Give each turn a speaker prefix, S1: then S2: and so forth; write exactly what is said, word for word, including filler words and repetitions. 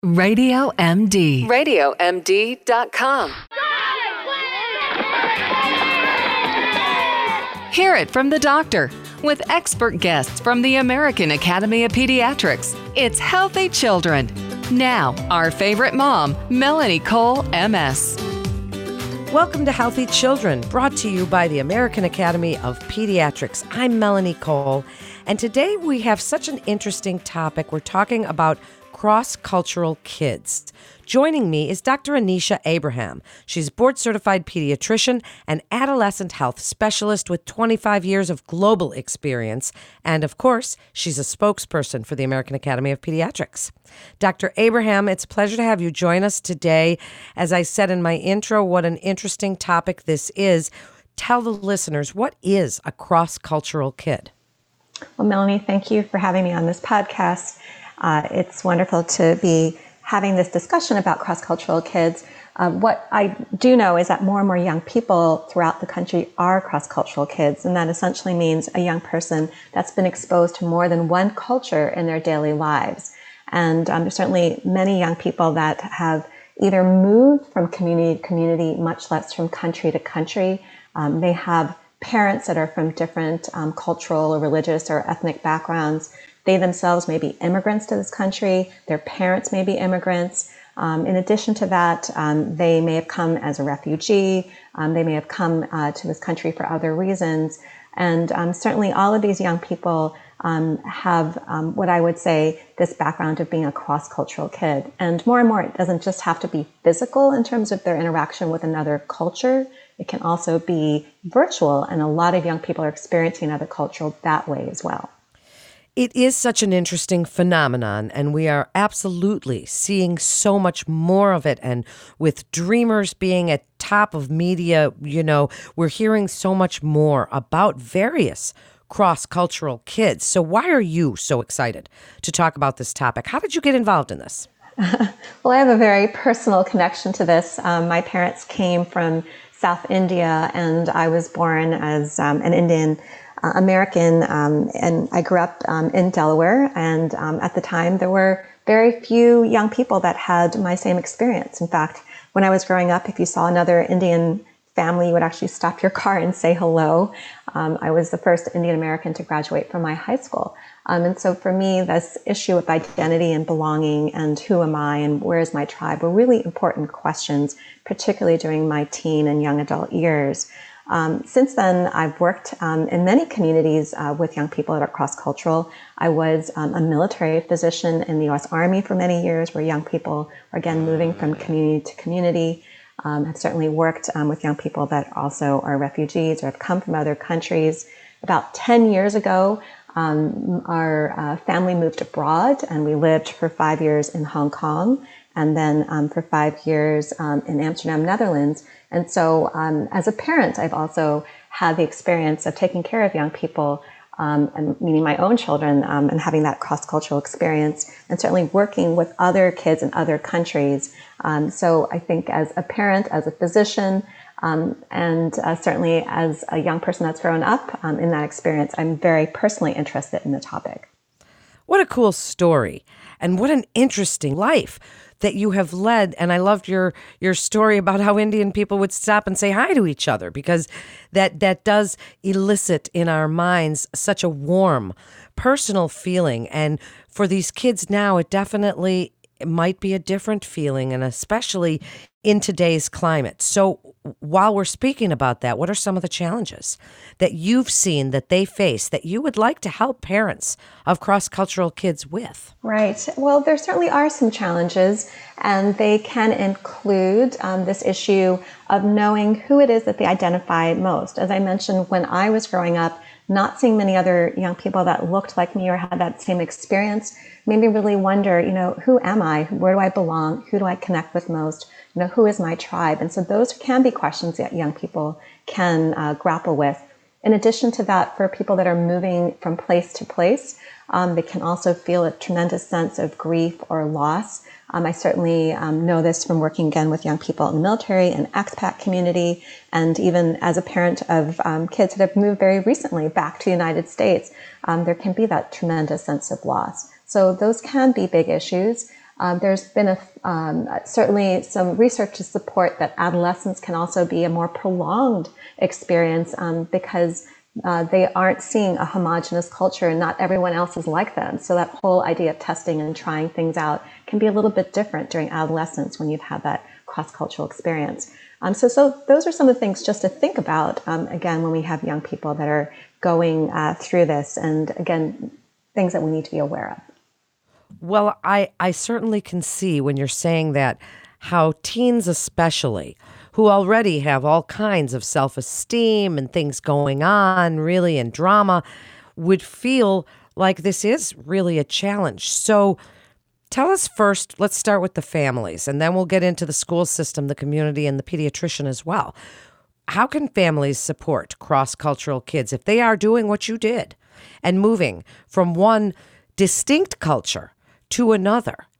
S1: Radio M D. radio M D dot com. Hear it from the doctor with expert guests from the American Academy of Pediatrics. It's Healthy Children. Now, our favorite mom, Melanie Cole, M S.
S2: Welcome to Healthy Children, brought to you by the American Academy of Pediatrics. I'm Melanie Cole, and today we have such an interesting topic. We're talking about cross-cultural kids. Joining me is Doctor Anisha Abraham. She's a board-certified pediatrician and adolescent health specialist with twenty-five years of global experience. And, of course, she's a spokesperson for the American Academy of Pediatrics. Doctor Abraham, it's a pleasure to have you join us today. As I said in my intro, what an interesting topic this is. Tell the listeners, what is a cross-cultural kid?
S3: Well, Melanie, thank you for having me on this podcast. Uh, it's wonderful to be having this discussion about cross-cultural kids. Uh, what I do know is that more and more young people throughout the country are cross-cultural kids, and that essentially means a young person that's been exposed to more than one culture in their daily lives. And um, there's certainly many young people that have either moved from community to community, much less from country to country. Um, they have parents that are from different um, cultural or religious or ethnic backgrounds. They themselves may be immigrants to this country. Their parents may be immigrants. Um, in addition to that, um, they may have come as a refugee. Um, they may have come uh, to this country for other reasons. And um, certainly all of these young people um, have um, what I would say this background of being a cross-cultural kid. And more and more, it doesn't just have to be physical in terms of their interaction with another culture. It can also be virtual, and a lot of young people are experiencing another culture that way as well.
S2: It is such an interesting phenomenon, and we are absolutely seeing so much more of it. And with Dreamers being at top of media, you know, we're hearing so much more about various cross-cultural kids. So why are you so excited to talk about this topic? How did you get involved in this?
S3: Well, I have a very personal connection to this. Um, my parents came from South India, and I was born as um, an Indian Uh, American, um, and I grew up um, in Delaware, and um, at the time there were very few young people that had my same experience. In fact, when I was growing up, if you saw another Indian family, you would actually stop your car and say hello. Um, I was the first Indian American to graduate from my high school. Um, and so for me, this issue of identity and belonging and who am I and where is my tribe were really important questions, particularly during my teen and young adult years. Um, since then, I've worked um, in many communities uh, with young people that are cross-cultural. I was um, a military physician in the U S Army for many years, where young people are, again, moving from community to community. Um, I've certainly worked um, with young people that also are refugees or have come from other countries. About ten years ago, um, our uh, family moved abroad, and we lived for five years in Hong Kong, and then um, for five years um, in Amsterdam, Netherlands. And so um, as a parent, I've also had the experience of taking care of young people, um, and meaning my own children, um, and having that cross-cultural experience, and certainly working with other kids in other countries. Um, so I think as a parent, as a physician, um, and uh, certainly as a young person that's grown up um, in that experience, I'm very personally interested in the topic.
S2: What a cool story, and what an interesting life that you have led. And I loved your your story about how Indian people would stop and say hi to each other, because that that does elicit in our minds such a warm, personal feeling. And for these kids now, it definitely might be a different feeling, and especially in today's climate. So while we're speaking about that, what are some of the challenges that you've seen that they face that you would like to help parents of cross-cultural kids with?
S3: Right. Well, there certainly are some challenges, and they can include um, this issue of knowing who it is that they identify most. As I mentioned, when I was growing up, not seeing many other young people that looked like me or had that same experience made me really wonder, you know, who am I? Where do I belong? Who do I connect with most? You know, who is my tribe? And so those can be questions that young people can uh, grapple with. In addition to that, for people that are moving from place to place, um, they can also feel a tremendous sense of grief or loss. Um, I certainly um, know this from working again with young people in the military and expat community, and even as a parent of um, kids that have moved very recently back to the United States, um, there can be that tremendous sense of loss. So those can be big issues. Um, there's been a, um, certainly some research to support that adolescence can also be a more prolonged experience um, because uh, they aren't seeing a homogenous culture and not everyone else is like them. So that whole idea of testing and trying things out can be a little bit different during adolescence when you've had that cross-cultural experience. Um, so, so those are some of the things just to think about, um, again, when we have young people that are going uh, through this, and again, things that we need to be aware of.
S2: Well, I, I certainly can see when you're saying that how teens especially, who already have all kinds of self-esteem and things going on, really, and drama, would feel like this is really a challenge. So tell us first, let's start with the families, and then we'll get into the school system, the community, and the pediatrician as well. How can families support cross-cultural kids if they are doing what you did and moving from one distinct culture to another?